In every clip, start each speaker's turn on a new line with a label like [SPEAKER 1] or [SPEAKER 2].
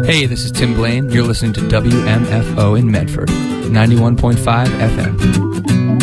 [SPEAKER 1] Hey, this is Tim Blaine. You're listening to WMFO in Medford, 91.5 FM.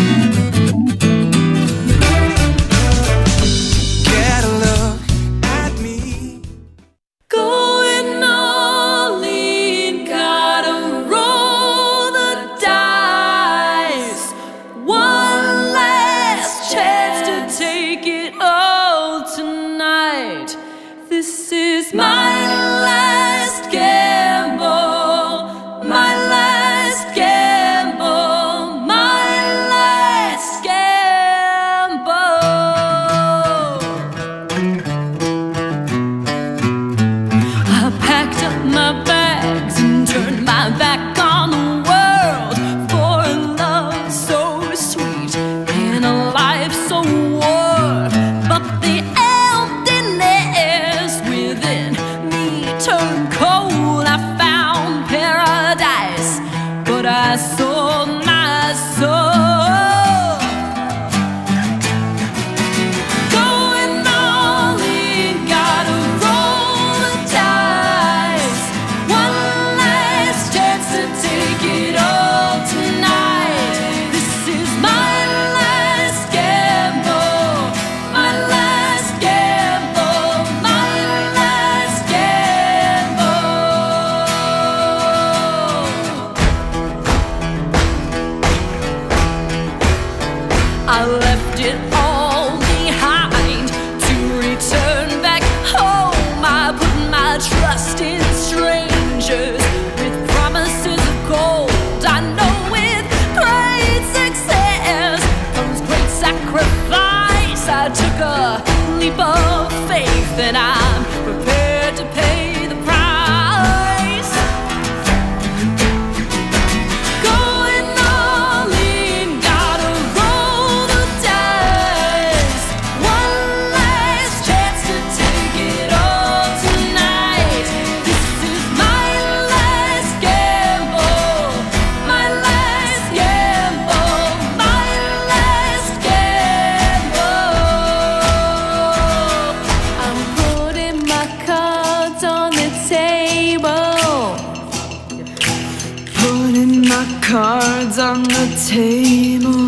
[SPEAKER 2] Cards on the table.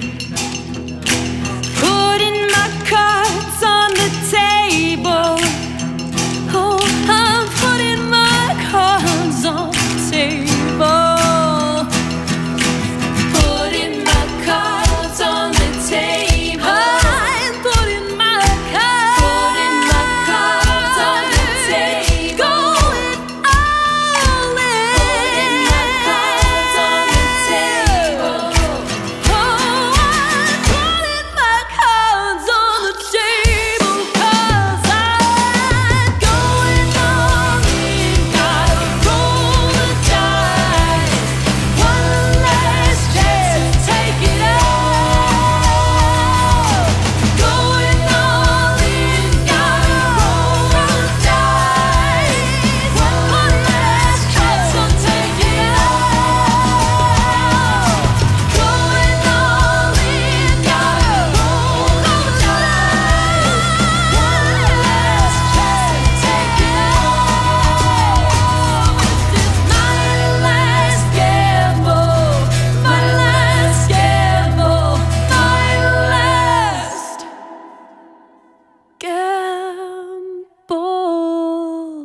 [SPEAKER 2] Putting my cards on the table. Oh, I'm putting my cards on the table. Putting my cards on the table. I'm putting my cards on the table. Going all in. Putting my cards on the table. Oh, I'm putting my cards on the table, 'cause I'm going all in. Gotta roll the dice. One last chance to take it all. Going all in. Gotta roll the dice. One last chance to take it all. Going all in. Gotta roll the dice. One last chance to take it all. This is my last gamble. My last gamble. My last gamble.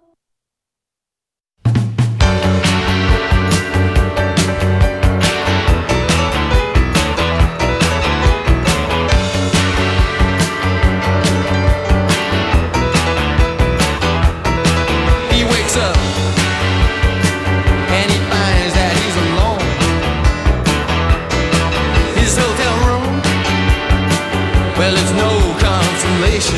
[SPEAKER 3] He wakes up and he finds that he's alone. His hotel room, well, it's no consolation.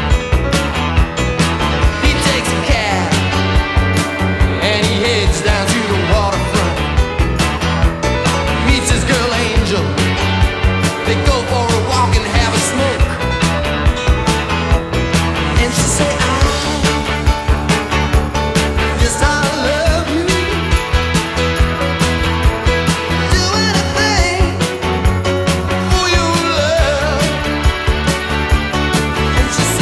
[SPEAKER 3] He takes a cab and he heads down to the waterfront. Meets his girl Angel. They go for a walk and have a smoke. And she say, yes, I love you. Do anything for your love. And she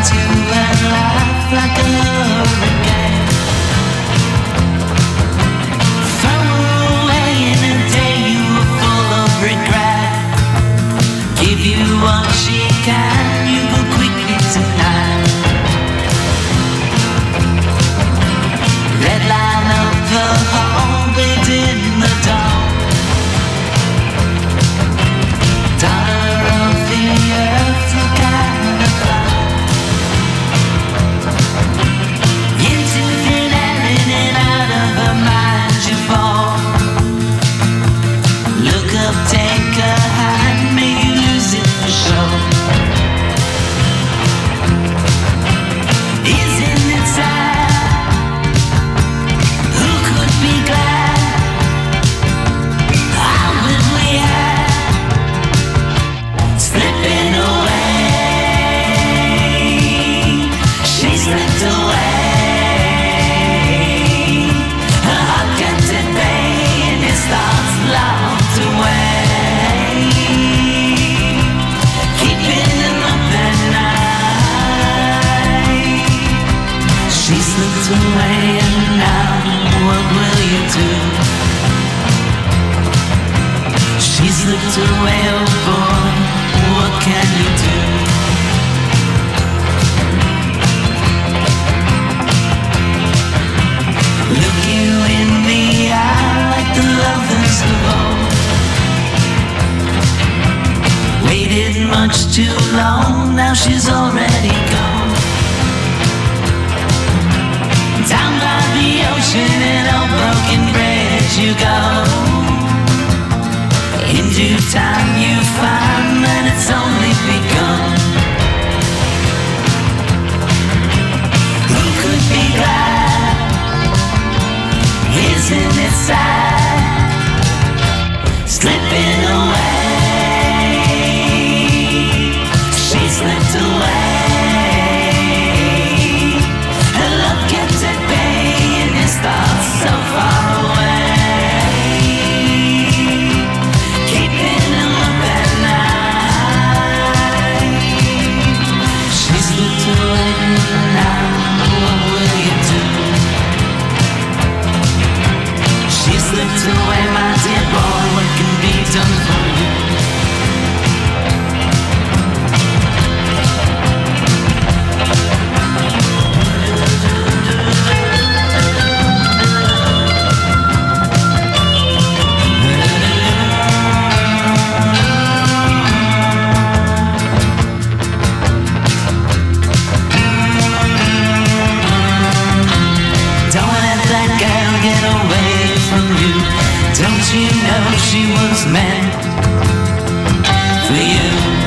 [SPEAKER 4] you and laugh like a hurricane. Throw her away in a day you were full of regret. Give you what she can, you go quickly tonight. Red line up the hall, bid in the dawn. Daughter of the earth, look at her fly. Into thin air, in and out of her mind you fall. Look up, take her hand, may you lose it for sure. Isn't it sad? Who could be glad? How would we have slipping away? She slipped away. Her heart kept at bay and his thoughts locked away, keeping him up at night. She slipped away and now what will you do? She slipped away, oh boy, what can you do? Look you in the eye like the lovers of old. Waited much too long, now she's already gone. Down by the ocean in a broken bridge you go. In due time you find that it's only begun. Who could be glad? Isn't it sad? Slipping away. She slipped away. Her love kept at bay and his thoughts so far away, keeping him up at night. She slipped away, now what will you do? She slipped away, my dear boy, what can be done for you? Don't let that girl get away from you. Don't you know she was meant for you?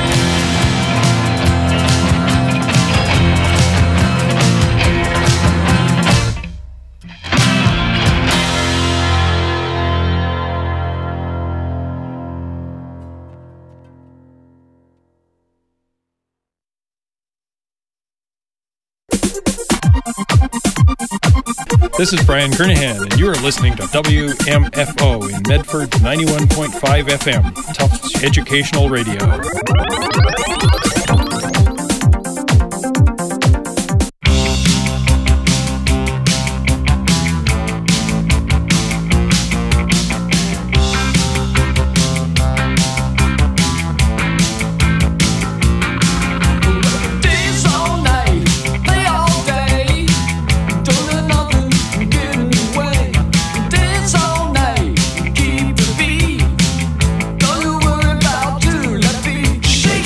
[SPEAKER 5] This is Brian Kernahan, and you are listening to WMFO in Medford 91.5 FM, Tufts Educational Radio.
[SPEAKER 3] Days all night, play all day. Don't let nothing get in the way. Dance all night, keep the beat. Don't you worry about too. Let me shake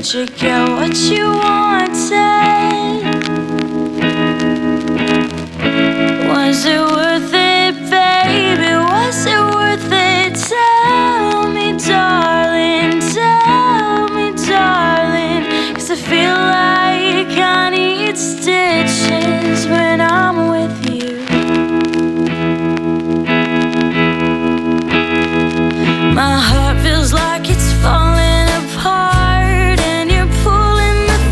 [SPEAKER 2] Did you get what you wanted? Was it worth it, baby? Was it worth it? Tell me, darling, tell me, darling. 'Cause I feel like I need stitches when I'm with you. My heart feels like it's falling apart, and you're pulling the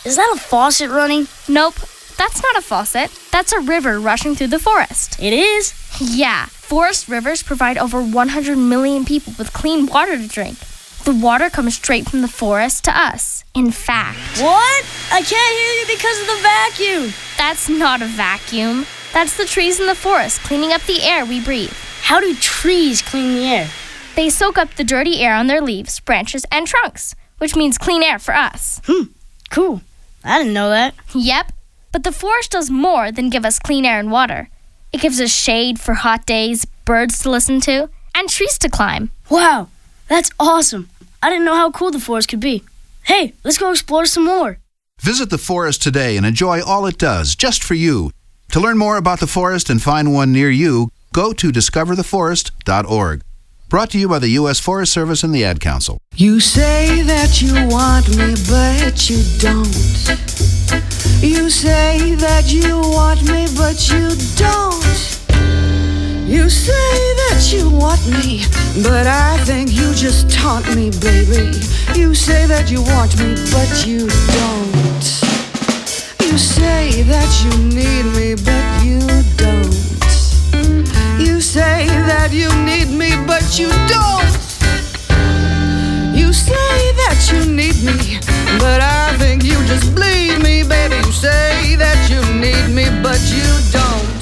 [SPEAKER 6] is that a faucet running?
[SPEAKER 7] Nope, that's not a faucet. That's a river rushing through the forest.
[SPEAKER 6] It is?
[SPEAKER 7] Yeah, forest rivers provide over 100 million people with clean water to drink. The water comes straight from the forest to us. In fact...
[SPEAKER 6] What? I can't hear you because of the vacuum.
[SPEAKER 7] That's not a vacuum. That's the trees in the forest cleaning up the air we breathe.
[SPEAKER 6] How do trees clean the air?
[SPEAKER 7] They soak up the dirty air on their leaves, branches, and trunks, which means clean air for us.
[SPEAKER 6] Cool. I didn't know that.
[SPEAKER 7] Yep, but the forest does more than give us clean air and water. It gives us shade for hot days, birds to listen to, and trees to climb.
[SPEAKER 6] Wow, that's awesome. I didn't know how cool the forest could be. Hey, let's go explore some more.
[SPEAKER 8] Visit the forest today and enjoy all it does, just for you. To learn more about the forest and find one near you, go to discovertheforest.org. Brought to you by the U.S. Forest Service and the Ad Council.
[SPEAKER 9] You say that you want me, but you don't. You say that you want me, but you don't. You say that you want me, but I think you just taunt me, baby. You say that you want me, but you don't. You say that you need me, but you don't. You say that you need me, but you don't. You say that you need me, but I think you just bleed me, baby. You say that you need me, but you don't.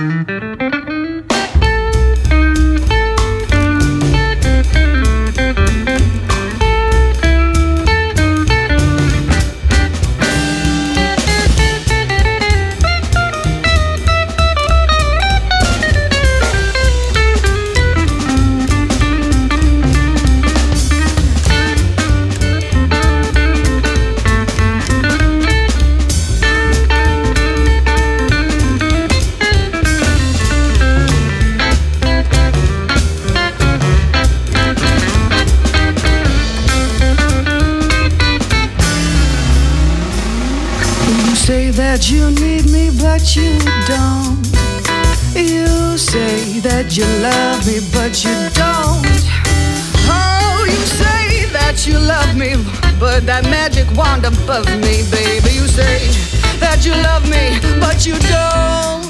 [SPEAKER 9] That you need me, but you don't. You say that you love me, but you don't. Oh, you say that you love me, but that magic wand above me, baby. You say that you love me, but you don't.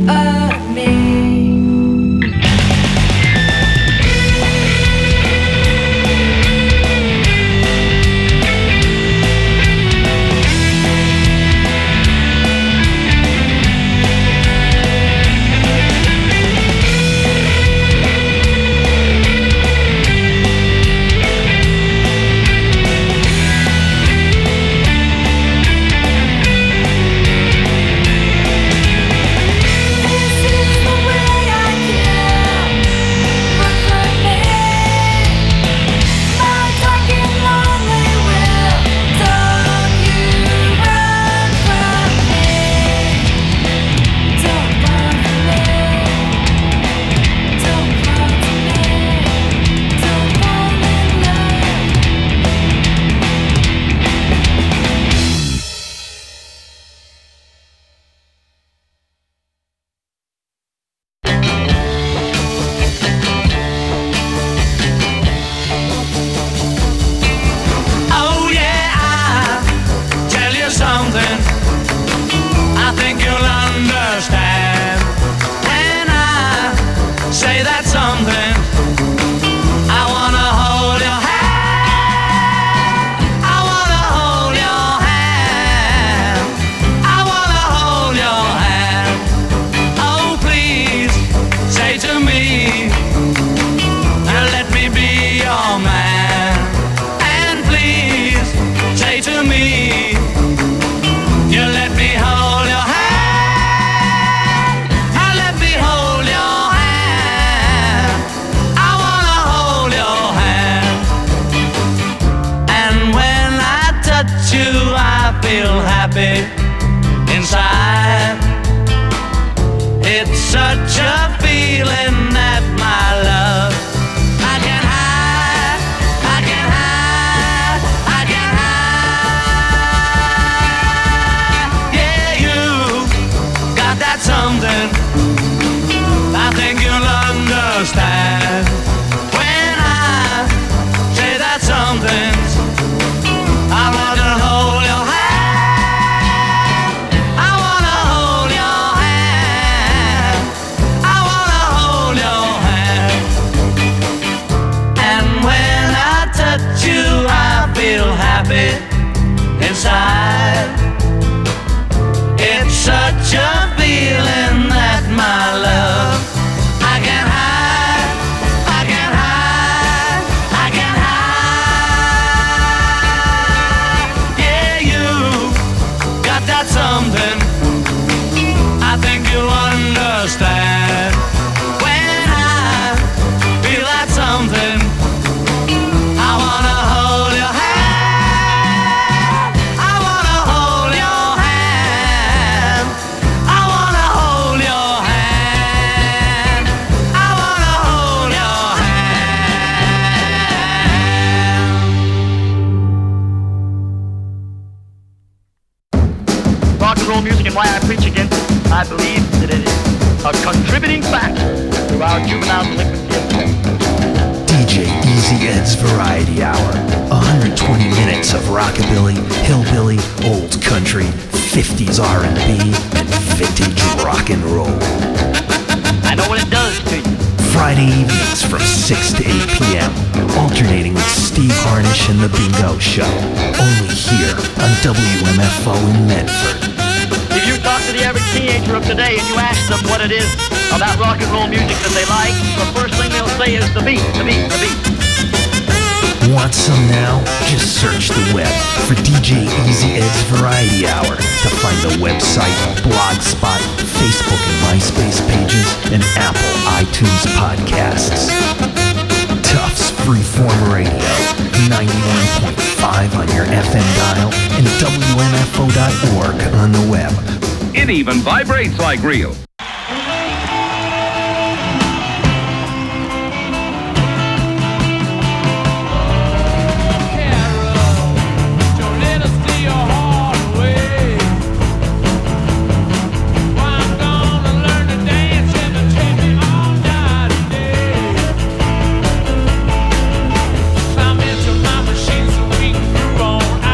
[SPEAKER 2] of me.
[SPEAKER 4] Oh yeah, I'll tell you something I think you'll understand when I say that something. I wanna hold your hand. I wanna hold your hand. I wanna hold your hand. Oh please, say to me, let me be your man. And please, say to me, you let me hold your hand. Let me hold your hand. I wanna hold your hand. And when I touch you, I feel happy inside. It's such a feeling that my love I can hide, I can hide, I can hide. Yeah, you got that something I think you'll understand when I say that something. I wanna hold your hand. I wanna hold your hand. I wanna hold your hand. And when I touch you, I feel happy inside. It's such a feeling that my love I can hide, I can hide, I can hide. Yeah, you got that something I think you'll understand when I feel that something. I wanna hold your hand. I wanna hold your hand. I wanna hold your hand. I wanna hold your hand.
[SPEAKER 10] Rock and roll music and why I preach against it, I believe that it is a contributing factor to our juvenile delinquency of today.
[SPEAKER 11] DJ Easy Ed's Variety Hour. 120 minutes of rockabilly, hillbilly, old country, 50s R&B, and vintage rock and roll.
[SPEAKER 10] I know what it does to you.
[SPEAKER 11] Friday evenings from 6 to 8 p.m. Alternating with Steve Harnish and The Bingo Show. Only here on WMFO in Medford.
[SPEAKER 10] If you talk to the average teenager of today and you ask them what it is about rock and roll music that they like, the first thing they'll say is the beat, the beat, the beat.
[SPEAKER 11] Want some now? Just search the web for DJ Easy Ed's Variety Hour to find the website, Blogspot, Facebook and MySpace pages, and Apple iTunes podcasts. Tufts Freeform Radio, 91.5 on your FM dial, and WMFO.org on the web.
[SPEAKER 12] It even vibrates like real.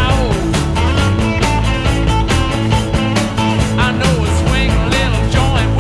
[SPEAKER 3] I know a swing a little joint.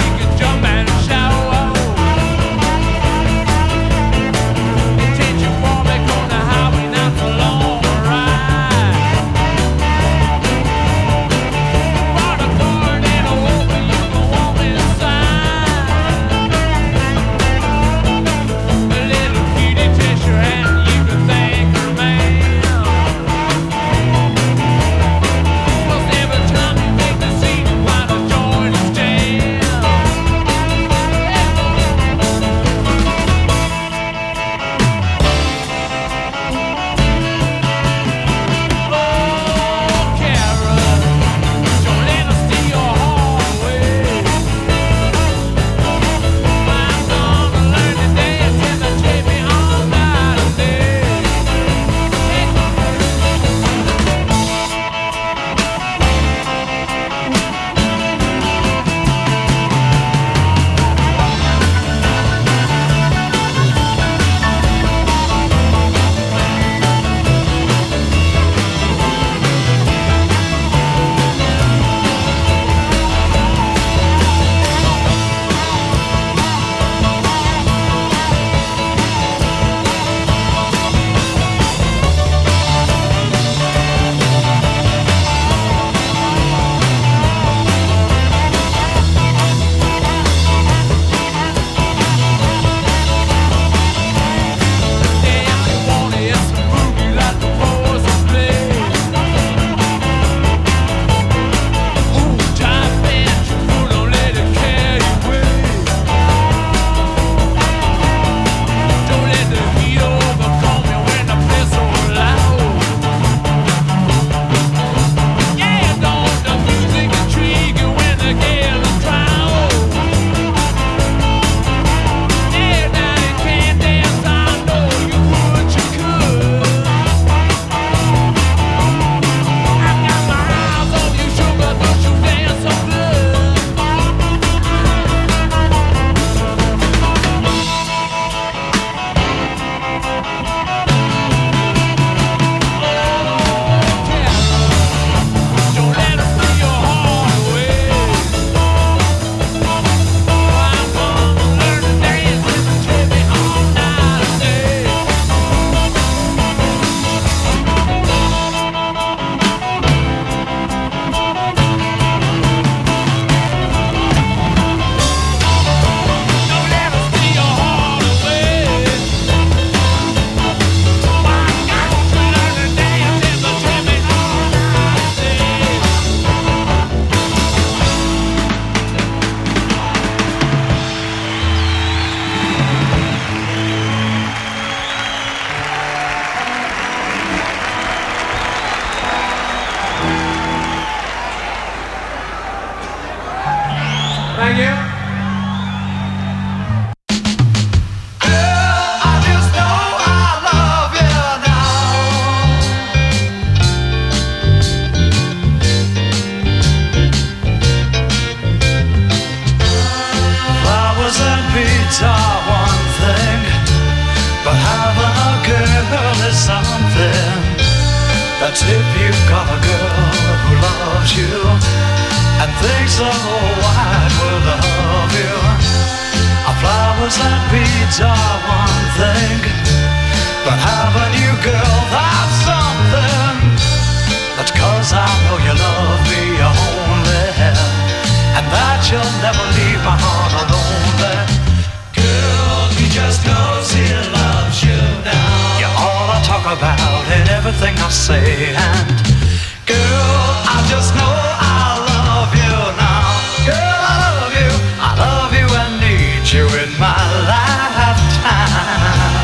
[SPEAKER 13] That's if you've got a girl who loves you and thinks the whole wide world of you. Flowers and beads are one thing, but have a new girl, that's something. That's 'cause I know you love me only, and that you'll never leave my heart alone. Girl, he just knows he loves you now. You're all I talk about in everything I say, and girl, I just know I love you now. Girl, I love you, I love you and need you in my lifetime.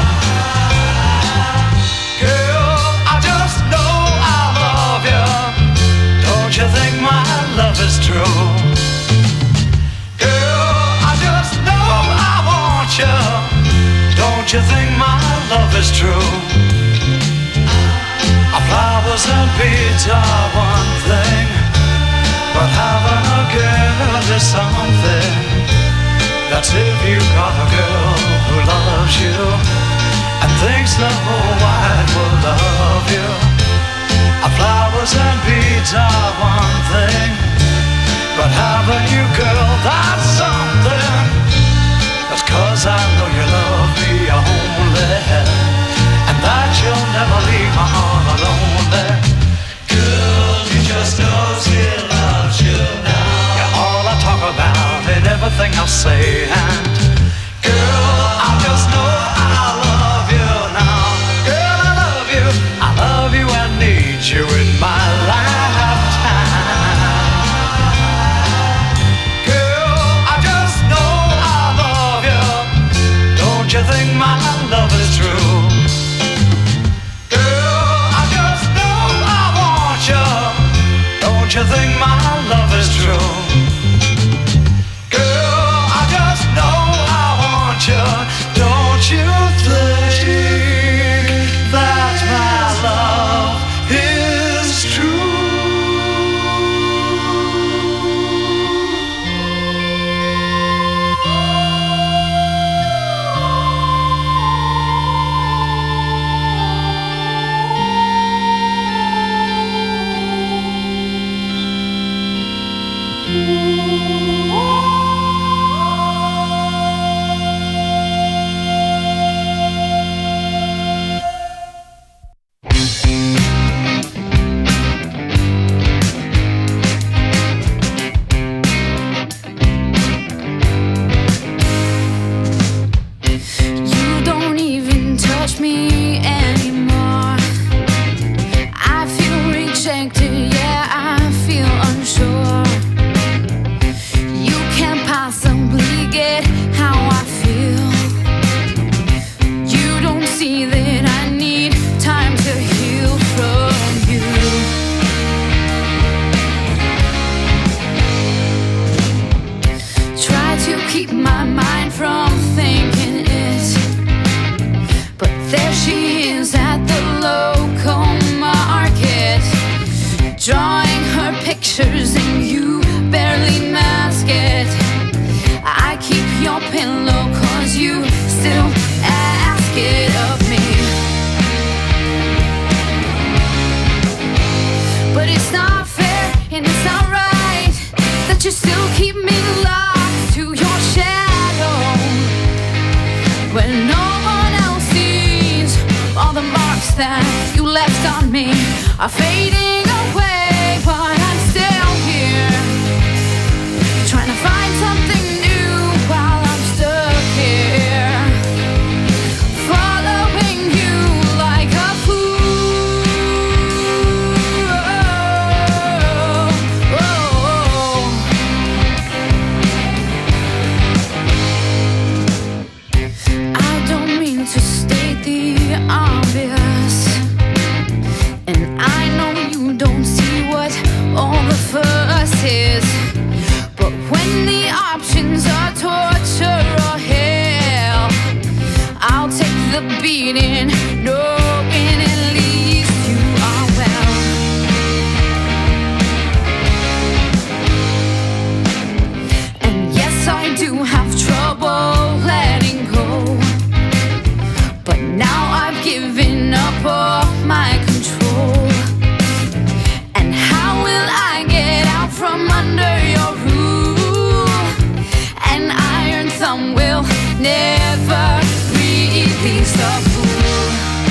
[SPEAKER 13] Girl, I just know I love you. Don't you think my love is true? Girl, I just know I want you. Don't you think my love is true? Flowers and beads are one thing, but having a girl is something. That's if you got a girl who loves you and thinks the whole wide world of you. Flowers and beads are one thing, but having you girl, that's something. That's 'cause I know you love me only, and that you'll never leave my heart alone there. Girl, he just knows he loves you now. You're all I talk about in everything I say, and girl, I just know I love you now. Girl, I love you, I love you and need you in my lifetime. Girl, I just know I love you. Don't you think my love is true? Don't you think my love is true? Girl, I just know I want you. Don't you think that my love is true?
[SPEAKER 2] outcome will never release the fool.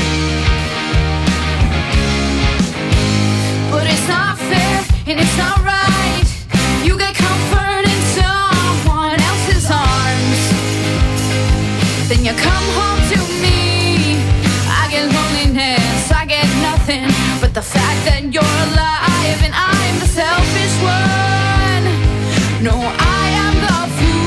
[SPEAKER 2] But it's not fair and it's not right. You get comfort in someone else's arms, then you come home to me. I get loneliness, I get nothing but the fact that you're alive and I'm the selfish one. No, I am the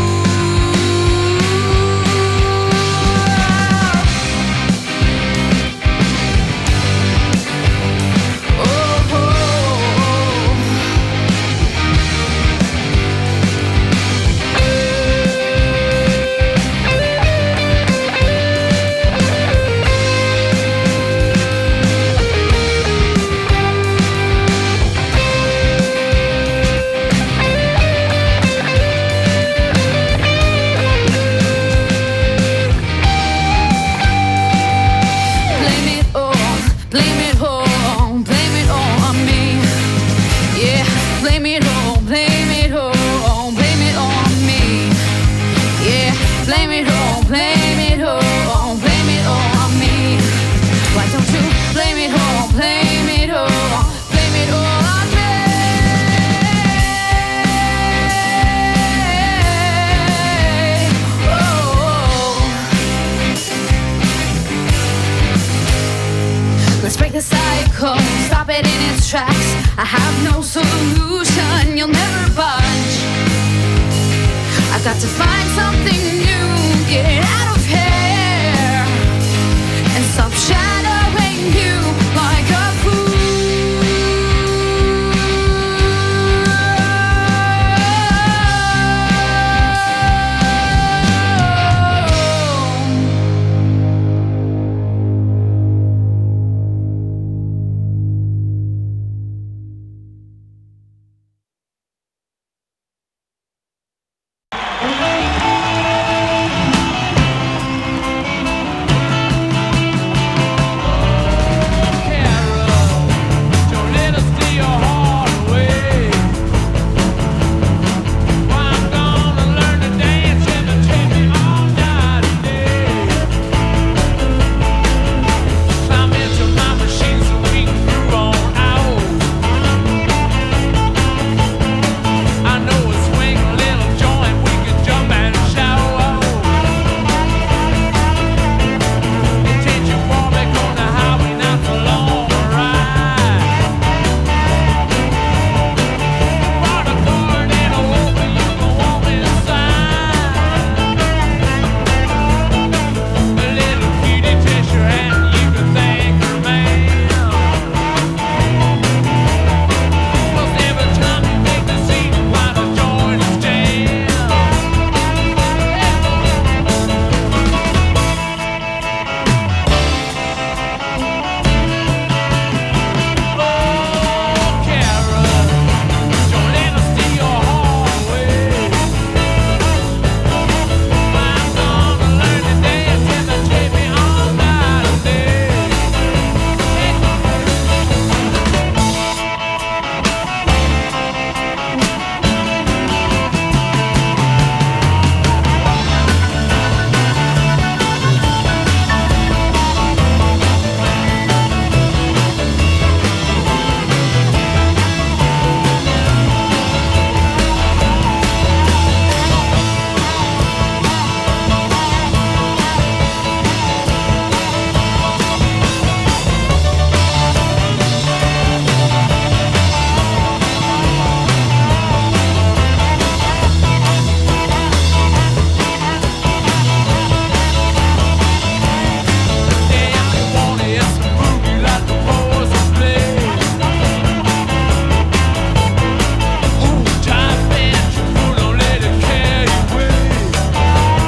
[SPEAKER 2] stop it in its tracks. I have no solution, you'll never budge. I got to find something new, get out.